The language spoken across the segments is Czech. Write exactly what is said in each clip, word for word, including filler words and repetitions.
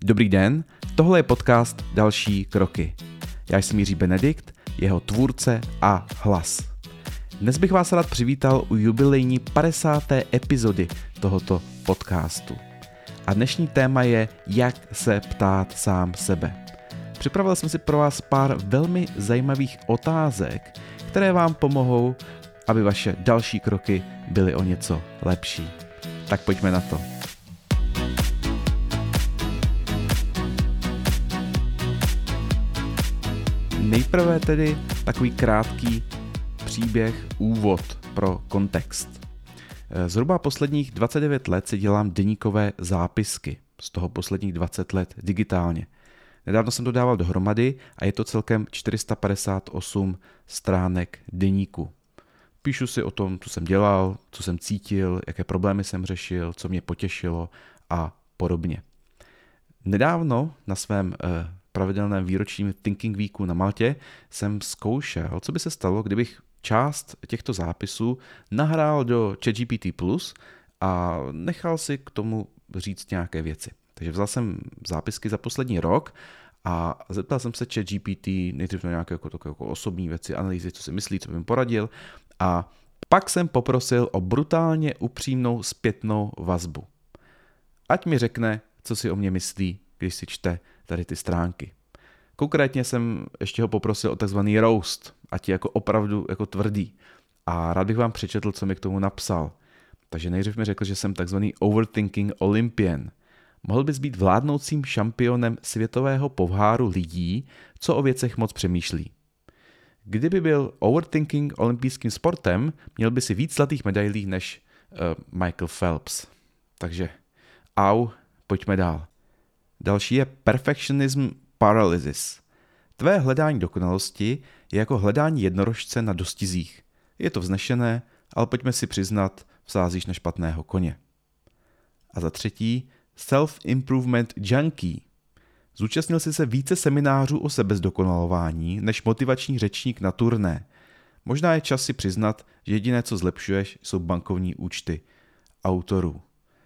Dobrý den, tohle je podcast Další kroky. Já jsem Jiří Benedikt, jeho tvůrce a hlas. Dnes bych vás rád přivítal u jubilejní padesáté epizody tohoto podcastu. A dnešní téma je, jak se ptát sám sebe. Připravil jsem si pro vás pár velmi zajímavých otázek, které vám pomohou, aby vaše další kroky byly o něco lepší. Tak pojďme na to. Nejprve tedy takový krátký příběh, úvod pro kontext. Zhruba posledních dvacet devět let si dělám deníkové zápisky, z toho posledních dvacet let digitálně. Nedávno jsem to dával dohromady a je to celkem čtyři sta padesát osm stránek deníku. Píšu si o tom, co jsem dělal, co jsem cítil, jaké problémy jsem řešil, co mě potěšilo a podobně. Nedávno na svém eh, pravidelném výročním Thinking Weeku na Maltě jsem zkoušel, co by se stalo, kdybych část těchto zápisů nahrál do ChatGPT plus a nechal si k tomu říct nějaké věci. Takže vzal jsem zápisky za poslední rok a zeptal jsem se ChatGPT nejdřív na nějaké jako, jako osobní věci, analýzy, co si myslí, co by mi poradil, a pak jsem poprosil o brutálně upřímnou zpětnou vazbu. Ať mi řekne, co si o mě myslí, když si čte tady ty stránky. Konkrétně jsem ještě ho poprosil o takzvaný roast, ať je jako opravdu jako tvrdý. A rád bych vám přečetl, co mi k tomu napsal. Takže nejdřív mi řekl, že jsem takzvaný overthinking Olympian. Mohl bys být vládnoucím šampionem světového poháru lidí, co o věcech moc přemýšlí. Kdyby byl overthinking olympijským sportem, měl by si víc zlatých medailí než uh, Michael Phelps. Takže au, pojďme dál. Další je perfectionism paralysis. Tvé hledání dokonalosti je jako hledání jednorožce na dostizích. Je to vznešené, ale pojďme si přiznat, vsázíš na špatného koně. A za třetí, self-improvement junkie. Zúčastnil jsi se více seminářů o sebezdokonalování než motivační řečník na turné. Možná je čas si přiznat, že jediné, co zlepšuješ, jsou bankovní účty autorů.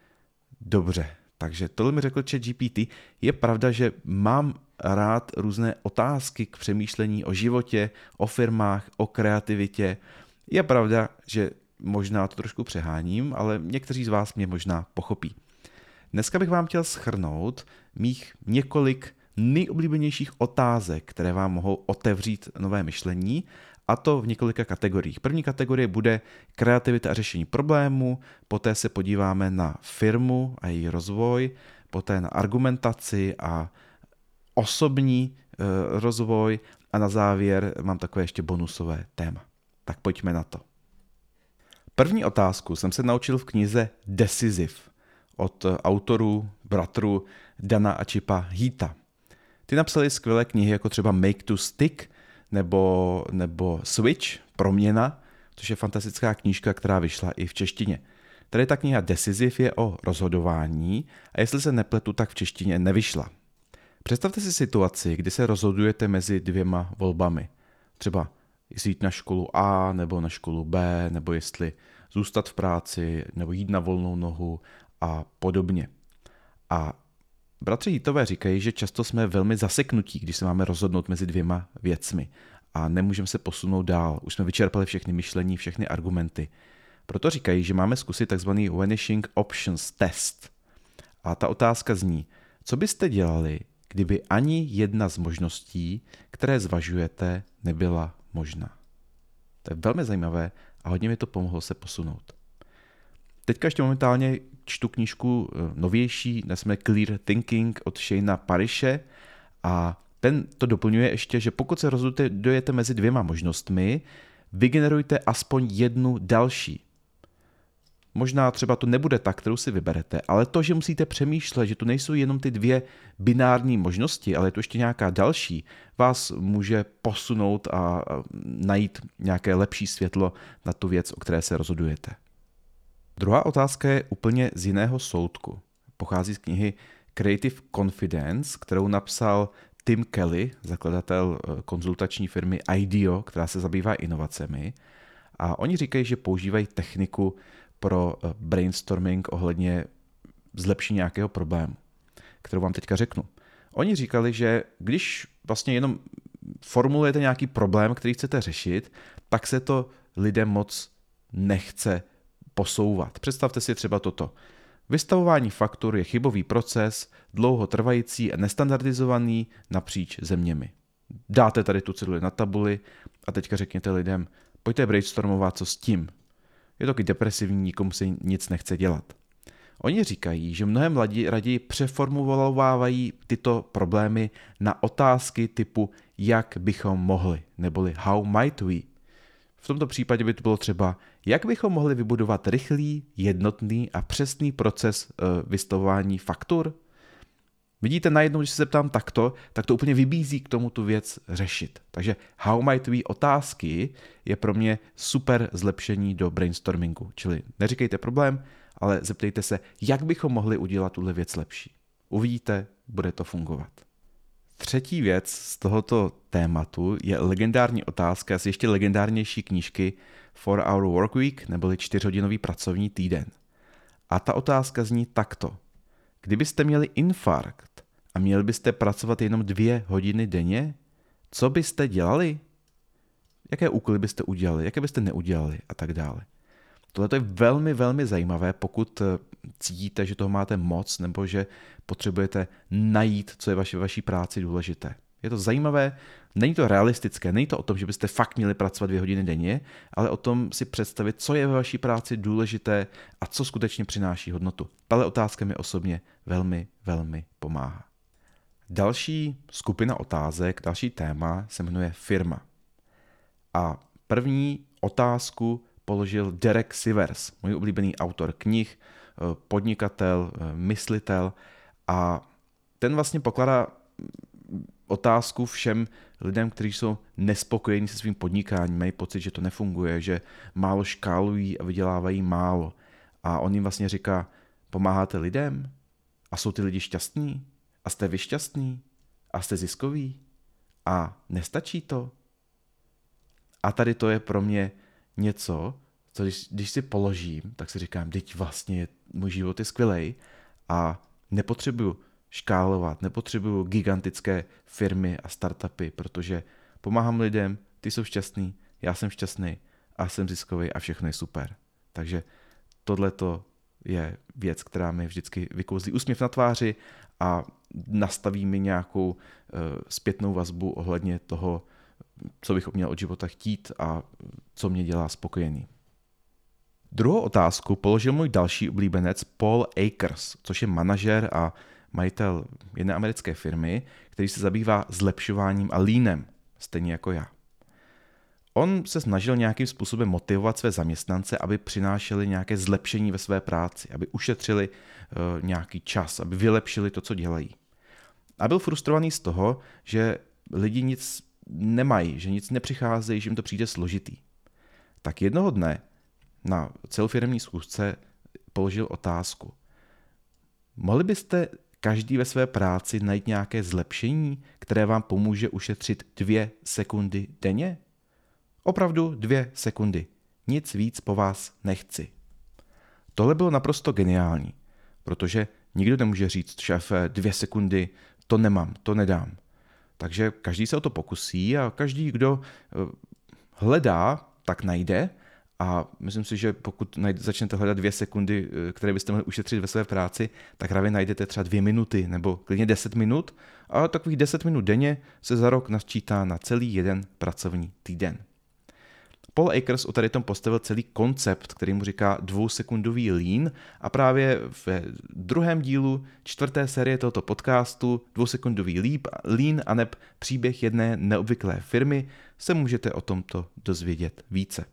Dobře, takže tohle mi řekl ChatGPT. Je pravda, že mám rád různé otázky k přemýšlení o životě, o firmách, o kreativitě. Je pravda, že možná to trošku přeháním, ale někteří z vás mě možná pochopí. Dneska bych vám chtěl shrnout mých několik nejoblíbenějších otázek, které vám mohou otevřít nové myšlení, a to v několika kategoriích. První kategorie bude kreativita a řešení problémů, poté se podíváme na firmu a její rozvoj, poté na argumentaci a osobní e, rozvoj a na závěr mám takové ještě bonusové téma. Tak pojďme na to. První otázku jsem se naučil v knize Decisive od autorů, bratrů Dana a Chipa Heatha. Ty napsali skvělé knihy jako třeba Make to Stick nebo, nebo Switch, Proměna, což je fantastická knížka, která vyšla i v češtině. Tady ta kniha Decisive je o rozhodování a jestli se nepletu, tak v češtině nevyšla. Představte si situaci, kdy se rozhodujete mezi dvěma volbami. Třeba jestli jít na školu A nebo na školu B, nebo jestli zůstat v práci nebo jít na volnou nohu a podobně. A bratři Heathové říkají, že často jsme velmi zaseknutí, když se máme rozhodnout mezi dvěma věcmi a nemůžeme se posunout dál. Už jsme vyčerpali všechny myšlení, všechny argumenty. Proto říkají, že máme zkusit takzvaný vanishing options test. A ta otázka zní, co byste dělali, kdyby ani jedna z možností, které zvažujete, nebyla možná. To je velmi zajímavé a hodně mi to pomohlo se posunout. Teďka ještě momentálně čtu knížku novější, jsme Clear Thinking od Shana Parishe, a ten to doplňuje ještě, že pokud se rozhodujete mezi dvěma možnostmi, vygenerujte aspoň jednu další. Možná třeba to nebude ta, kterou si vyberete, ale to, že musíte přemýšlet, že tu nejsou jenom ty dvě binární možnosti, ale je tu ještě nějaká další, vás může posunout a najít nějaké lepší světlo na tu věc, o které se rozhodujete. Druhá otázka je úplně z jiného soudku. Pochází z knihy Creative Confidence, kterou napsal Tim Kelly, zakladatel konzultační firmy IDEO, která se zabývá inovacemi. A oni říkají, že používají techniku pro brainstorming ohledně zlepšení nějakého problému. kterou vám teďka řeknu. Oni říkali, že když vlastně jenom formulujete nějaký problém, který chcete řešit, tak se to lidem moc nechce posouvat. Představte si třeba toto. Vystavování faktur je chybový proces, dlouhotrvající a nestandardizovaný napříč zeměmi. Dáte tady tu ceduli na tabuli a teďka řekněte lidem, pojďte brainstormovat, co s tím. Je to taky depresivní, nikomu se nic nechce dělat. Oni říkají, že mnohem mladí raději přeformulovávají tyto problémy na otázky typu jak bychom mohli, neboli how might we. V tomto případě by to bylo třeba, jak bychom mohli vybudovat rychlý, jednotný a přesný proces vystavování faktur. Vidíte, najednou, když se zeptám takto, tak to úplně vybízí k tomu tu věc řešit. Takže how might we otázky je pro mě super zlepšení do brainstormingu. Čili neříkejte problém, ale zeptejte se, jak bychom mohli udělat tuhle věc lepší. Uvidíte, bude to fungovat. Třetí věc z tohoto tématu je legendární otázka z ještě legendárnější knížky four hour work week, neboli čtyřhodinový pracovní týden. A ta otázka zní takto. Kdybyste měli infarkt a měli byste pracovat jenom dvě hodiny denně, co byste dělali? Jaké úkoly byste udělali, jaké byste neudělali a tak dále. Tohle je velmi, velmi zajímavé, pokud cítíte, že toho máte moc nebo že potřebujete najít, co je vaši, vaší práci důležité. Je to zajímavé, není to realistické, není to o tom, že byste fakt měli pracovat dvě hodiny denně, ale o tom si představit, co je ve vaší práci důležité a co skutečně přináší hodnotu. Tahle otázka mi osobně velmi, velmi pomáhá. Další skupina otázek, další téma se jmenuje firma. A první otázku položil Derek Sivers, můj oblíbený autor knih, podnikatel, myslitel a ten vlastně pokládá otázku všem lidem, kteří jsou nespokojení se svým podnikáním, mají pocit, že to nefunguje, že málo škálují a vydělávají málo. A on jim vlastně říká, pomáháte lidem? A jsou ty lidi šťastní? A jste vy šťastní? A jste ziskoví? A nestačí to? A tady to je pro mě něco, co když, když si položím, tak si říkám, teď vlastně můj život je skvělej a nepotřebuju škálovat, nepotřebuju gigantické firmy a startupy, protože pomáhám lidem, ty jsou šťastný, já jsem šťastný a jsem ziskový a všechno je super. Takže tohleto je věc, která mi vždycky vykouzlí úsměv na tváři a nastaví mi nějakou uh, zpětnou vazbu ohledně toho, co bych měl od života chtít a co mě dělá spokojený. Druhou otázku položil můj další oblíbenec Paul Akers, což je manažer a majitel jedné americké firmy, který se zabývá zlepšováním a leanem, stejně jako já. On se snažil nějakým způsobem motivovat své zaměstnance, aby přinášeli nějaké zlepšení ve své práci, aby ušetřili uh, nějaký čas, aby vylepšili to, co dělají. A byl frustrovaný z toho, že lidi nic nemají, že nic nepřicházejí, že jim to přijde složitý. Tak jednoho dne na celofiremní schůzce položil otázku. Mohli byste každý ve své práci najít nějaké zlepšení, které vám pomůže ušetřit dvě sekundy denně? Opravdu dvě sekundy. Nic víc po vás nechci. Tohle bylo naprosto geniální, protože nikdo nemůže říct, šéfe, dvě sekundy, to nemám, to nedám. Takže každý se o to pokusí a každý, kdo hledá, tak najde. A myslím si, že pokud najde, začnete hledat dvě sekundy, které byste mohli ušetřit ve své práci, tak právě najdete třeba dvě minuty nebo klidně deset minut. A takových deset minut denně se za rok nasčítá na celý jeden pracovní týden. Paul Akers o tady tom postavil celý koncept, který mu říká dvousekundový lean a právě v druhém dílu čtvrté série tohoto podcastu dvousekundový lean a neb příběh jedné neobvyklé firmy se můžete o tomto dozvědět více.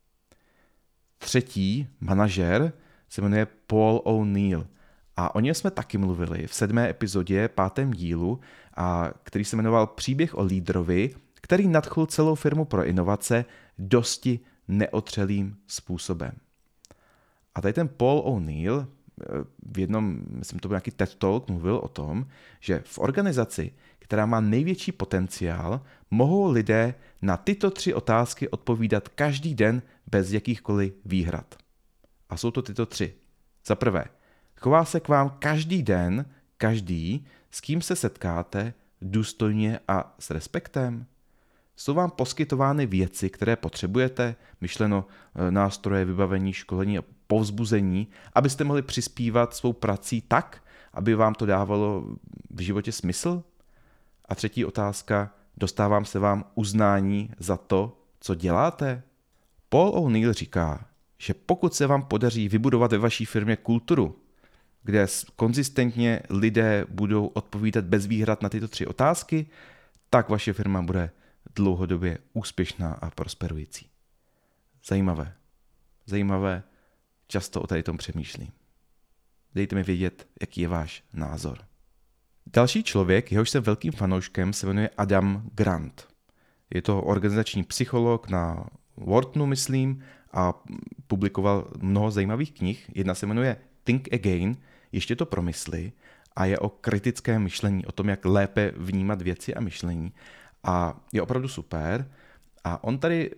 Třetí manažer se jmenuje Paul O'Neill a o něm jsme taky mluvili v sedmé epizodě, pátém dílu, a který se jmenoval Příběh o lídrovi, který nadchl celou firmu pro inovace dosti neotřelým způsobem. A tady ten Paul O'Neill v jednom, myslím, to byl nějaký TED Talk, mluvil o tom, že v organizaci, která má největší potenciál, mohou lidé na tyto tři otázky odpovídat každý den bez jakýchkoliv výhrad. A jsou to tyto tři. Za prvé, chová se k vám každý den každý, s kým se setkáte, důstojně a s respektem? Jsou vám poskytovány věci, které potřebujete, myšleno nástroje, vybavení, školení a povzbuzení, abyste mohli přispívat svou prací tak, aby vám to dávalo v životě smysl? A třetí otázka, dostávám se vám uznání za to, co děláte? Paul O'Neill říká, že pokud se vám podaří vybudovat ve vaší firmě kulturu, kde konzistentně lidé budou odpovídat bez výhrad na tyto tři otázky, tak vaše firma bude dlouhodobě úspěšná a prosperující. Zajímavé. Zajímavé, často o tady tom přemýšlím. Dejte mi vědět, jaký je váš názor. Další člověk, jehož jsem velkým fanouškem, se jmenuje Adam Grant. Je to organizační psycholog na Whartonu, myslím, a publikoval mnoho zajímavých knih. Jedna se jmenuje Think Again, ještě to promysli, a je o kritickém myšlení, o tom, jak lépe vnímat věci a myšlení. A je opravdu super. A on tady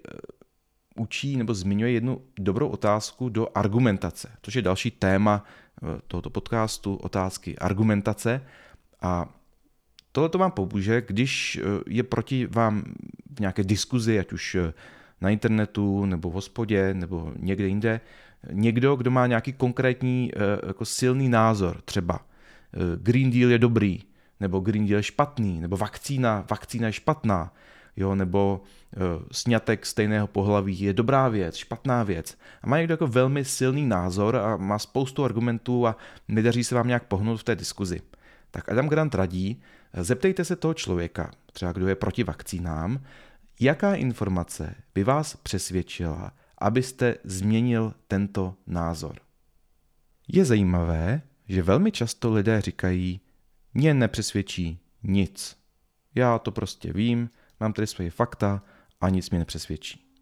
učí nebo zmiňuje jednu dobrou otázku do argumentace, což je další téma tohoto podcastu, otázky argumentace. A tohle to vám pomůže, když je proti vám v nějaké diskuzi, ať už na internetu, nebo v hospodě, nebo někde jinde, někdo, kdo má nějaký konkrétní jako silný názor, třeba Green Deal je dobrý, nebo Green Deal je špatný, nebo vakcína, vakcína je špatná, jo, nebo uh, sňatek stejného pohlaví je dobrá věc, špatná věc. A má někdo jako velmi silný názor a má spoustu argumentů a nedaří se vám nějak pohnout v té diskuzi. Tak Adam Grant radí, zeptejte se toho člověka, třeba kdo je proti vakcínám, jaká informace by vás přesvědčila, abyste změnil tento názor. Je zajímavé, že velmi často lidé říkají, mě nepřesvědčí nic. Já to prostě vím, mám tady svoje fakta a nic mě nepřesvědčí.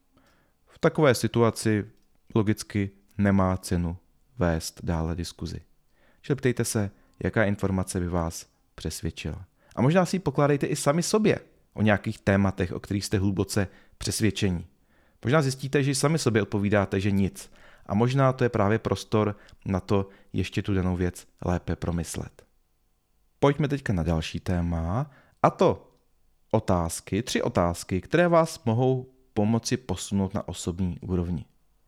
V takové situaci logicky nemá cenu vést dále diskuzi. Čili ptejte se, jaká informace by vás přesvědčila. A možná si ji pokládejte i sami sobě o nějakých tématech, o kterých jste hluboce přesvědčení. Možná zjistíte, že sami sobě odpovídáte, že nic. A možná to je právě prostor na to ještě tu danou věc lépe promyslet. Pojďme teďka na další téma, a to otázky, tři otázky, které vás mohou pomoci posunout na osobní úrovni.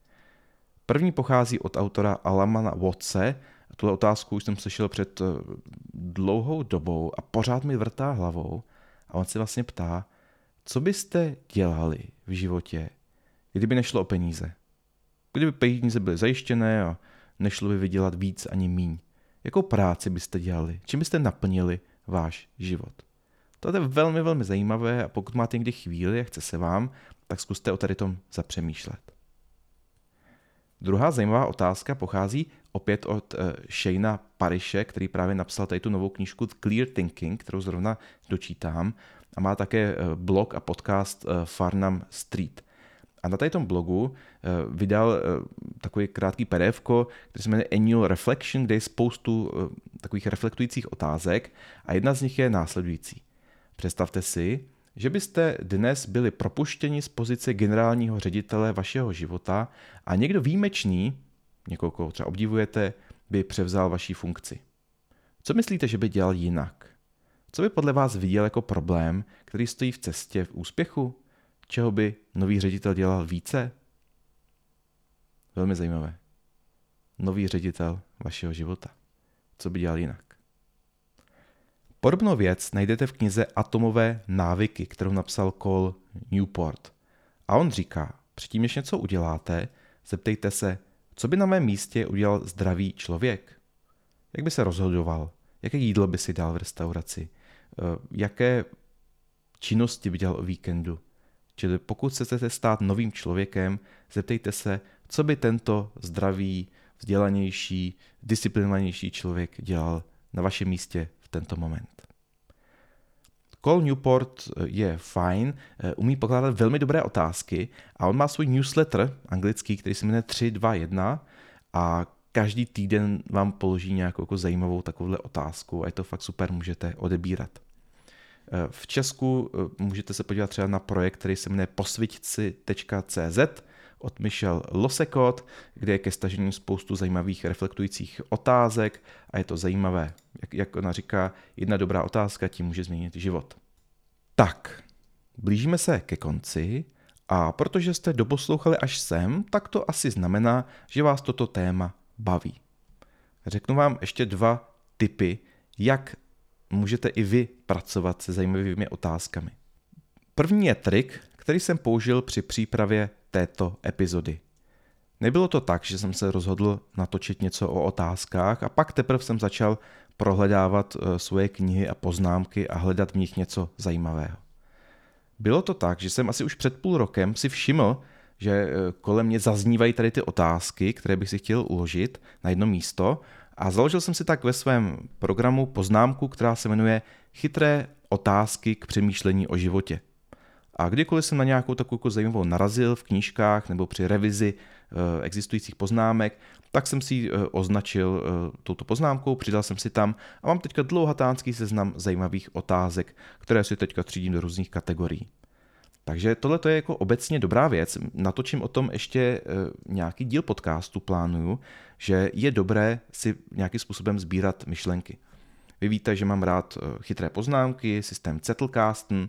První pochází od autora Alamana Wattse. Tuhle otázku už jsem slyšel před dlouhou dobou a pořád mi vrtá hlavou. A on se vlastně ptá, co byste dělali v životě, kdyby nešlo o peníze. Kdyby peníze byly zajištěné a nešlo by vydělat víc ani míň. Jakou práci byste dělali? Čím byste naplnili váš život? To je velmi, velmi zajímavé a pokud máte někdy chvíli a chce se vám, tak zkuste o tady tom zapřemýšlet. Druhá zajímavá otázka pochází opět od uh, Shayna Parishe, který právě napsal tady tu novou knížku Clear Thinking, kterou zrovna dočítám, a má také uh, blog a podcast uh, Farnham Street. A na tady tom blogu uh, vydal uh, takový krátký P D F, který se jmenuje Annual Reflection, kde je spoustu uh, takových reflektujících otázek a jedna z nich je následující. Představte si, že byste dnes byli propuštěni z pozice generálního ředitele vašeho života a někdo výjimečný, někoho, koho třeba obdivujete, by převzal vaši funkci. Co myslíte, že by dělal jinak? Co by podle vás viděl jako problém, který stojí v cestě v úspěchu? Čeho by nový ředitel dělal více? Velmi zajímavé. Nový ředitel vašeho života. Co by dělal jinak? Podobnou věc najdete v knize Atomové návyky, kterou napsal Cal Newport. A on říká, předtím, než něco uděláte, zeptejte se, co by na mém místě udělal zdravý člověk? Jak by se rozhodoval? Jaké jídlo by si dal v restauraci? Jaké činnosti by dělal o víkendu? Čili pokud se chcete stát novým člověkem, zeptejte se, co by tento zdravý, vzdělanější, disciplinovanější člověk dělal na vašem místě v tento moment. Cal Newport je fajn, umí pokládat velmi dobré otázky a on má svůj newsletter anglický, který se jmenuje tři dva jedna a každý týden vám položí nějakou jako zajímavou takovouhle otázku a je to fakt super, můžete odebírat. V Česku můžete se podívat třeba na projekt, který se jmenuje posviťci tečka cé zet. od Michelle Losecott, kde je ke stažení spoustu zajímavých reflektujících otázek a je to zajímavé. Jak, jak ona říká, jedna dobrá otázka tím může změnit život. Tak, blížíme se ke konci a protože jste doposlouchali až sem, tak to asi znamená, že vás toto téma baví. Řeknu vám ještě dva tipy, jak můžete i vy pracovat se zajímavými otázkami. První je trik, který jsem použil při přípravě této epizody. Nebylo to tak, že jsem se rozhodl natočit něco o otázkách a pak teprve jsem začal prohledávat svoje knihy a poznámky a hledat v nich něco zajímavého. Bylo to tak, že jsem asi už před půl rokem si všiml, že kolem mě zaznívají tady ty otázky, které bych si chtěl uložit na jedno místo a založil jsem si tak ve svém programu poznámku, která se jmenuje Chytré otázky k přemýšlení o životě. A kdykoliv jsem na nějakou takovou zajímavou narazil v knížkách nebo při revizi e, existujících poznámek, tak jsem si e, označil e, touto poznámkou, přidal jsem si tam a mám teďka dlouhatánský seznam zajímavých otázek, které si teďka třídím do různých kategorií. Takže tohle je jako obecně dobrá věc. Natočím o tom ještě e, nějaký díl podcastu, plánuju, že je dobré si nějakým způsobem sbírat myšlenky. Vy víte, že mám rád chytré poznámky, systém Zettelkasten,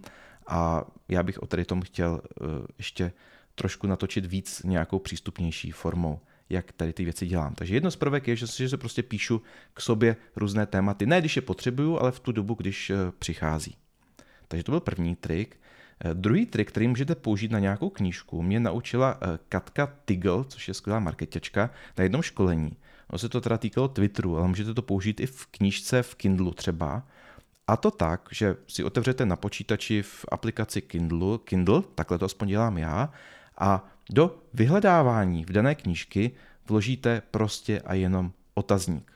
a já bych o tady tom chtěl ještě trošku natočit víc nějakou přístupnější formou, jak tady ty věci dělám. Takže jedno z prvek je, že se prostě píšu k sobě různé tématy. Ne, když je potřebuju, ale v tu dobu, když přichází. Takže to byl první trik. Druhý trik, který můžete použít na nějakou knížku, mě naučila Katka Tigl, což je skvělá marketačka, na jednom školení. Ono se to teda týkalo Twitteru, ale můžete to použít i v knížce v Kindlu třeba. A to tak, že si otevřete na počítači v aplikaci Kindle, Kindle, takhle to aspoň dělám já, a do vyhledávání v dané knížky vložíte prostě a jenom otazník.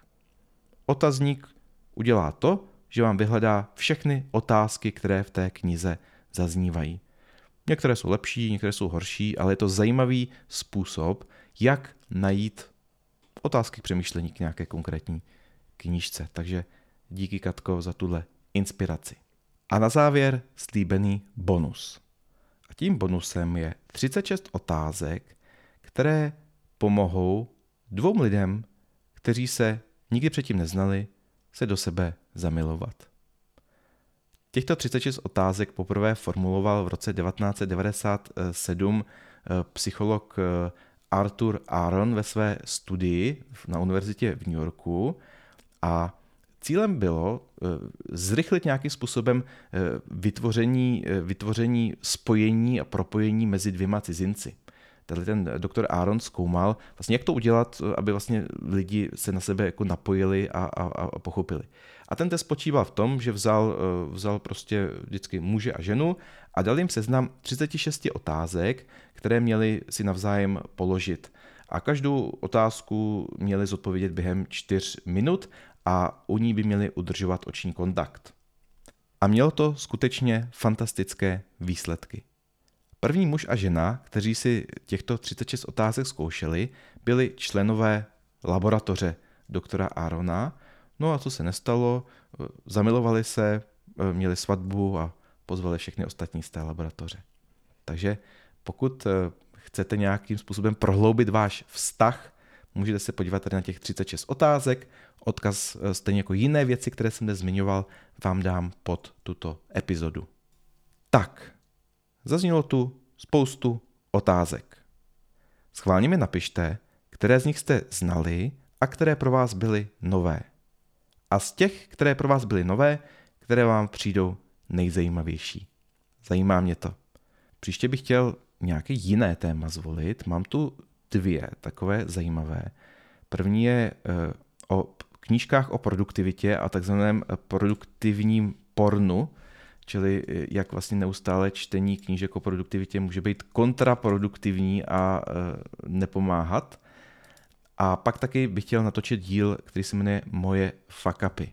Otazník udělá to, že vám vyhledá všechny otázky, které v té knize zaznívají. Některé jsou lepší, některé jsou horší, ale je to zajímavý způsob, jak najít otázky k přemýšlení k nějaké konkrétní knížce. Takže díky, Katko, za tuhle inspiraci. A na závěr slíbený bonus. A tím bonusem je třicet šest otázek, které pomohou dvou lidem, kteří se nikdy předtím neznali, se do sebe zamilovat. Těchto třicet šest otázek poprvé formuloval v roce devatenáct set devadesát sedm psycholog Arthur Aaron ve své studii na univerzitě v New Yorku a cílem bylo zrychlit nějakým způsobem vytvoření, vytvoření spojení a propojení mezi dvěma cizinci. Tady ten doktor Aaron zkoumal, vlastně jak to udělat, aby vlastně lidi se na sebe jako napojili a, a, a pochopili. A ten test spočíval v tom, že vzal, vzal prostě vždycky muže a ženu a dal jim seznam třicet šest otázek, které měli si navzájem položit. A každou otázku měli zodpovědět během čtyř minut a u ní by měli udržovat oční kontakt. A mělo to skutečně fantastické výsledky. První muž a žena, kteří si těchto třicet šest otázek zkoušeli, byli členové laboratoře doktora Aarona. No a co se nestalo? Zamilovali se, měli svatbu a pozvali všechny ostatní z té laboratoře. Takže pokud chcete nějakým způsobem prohloubit váš vztah, můžete se podívat tady na těch třicet šest otázek. Odkaz stejně jako jiné věci, které jsem dnes zmiňoval, vám dám pod tuto epizodu. Tak, zaznělo tu spoustu otázek. Schválně mi napište, které z nich jste znali a které pro vás byly nové. A z těch, které pro vás byly nové, které vám přijdou nejzajímavější. Zajímá mě to. Příště bych chtěl nějaké jiné téma zvolit. Mám tu dvě takové zajímavé. První je o knížkách o produktivitě a takzvaném produktivním pornu, čili jak vlastně neustále čtení knížek o produktivitě může být kontraproduktivní a nepomáhat. A pak taky bych chtěl natočit díl, který se jmenuje Moje fuck upy.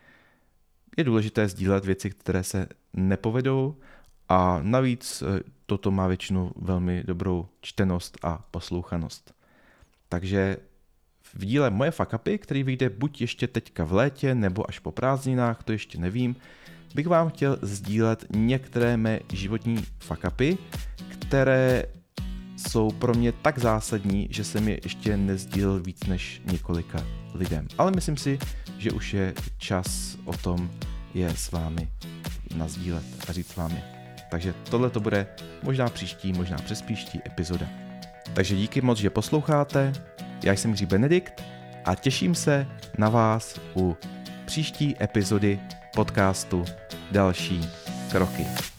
Je důležité sdílet věci, které se nepovedou a navíc toto má většinou velmi dobrou čtenost a poslouchanost. Takže v díle Moje fuck upy, který vyjde buď ještě teďka v létě, nebo až po prázdninách, to ještě nevím, bych vám chtěl sdílet některé mé životní fuck upy, které jsou pro mě tak zásadní, že jsem je ještě nesdílel víc než několika lidem. Ale myslím si, že už je čas o tom je s vámi nasdílet a říct vám je. Takže tohle to bude možná příští, možná přes příští epizoda. Takže díky moc, že posloucháte. Já jsem Jiří Benedikt a těším se na vás u příští epizody podcastu Další kroky.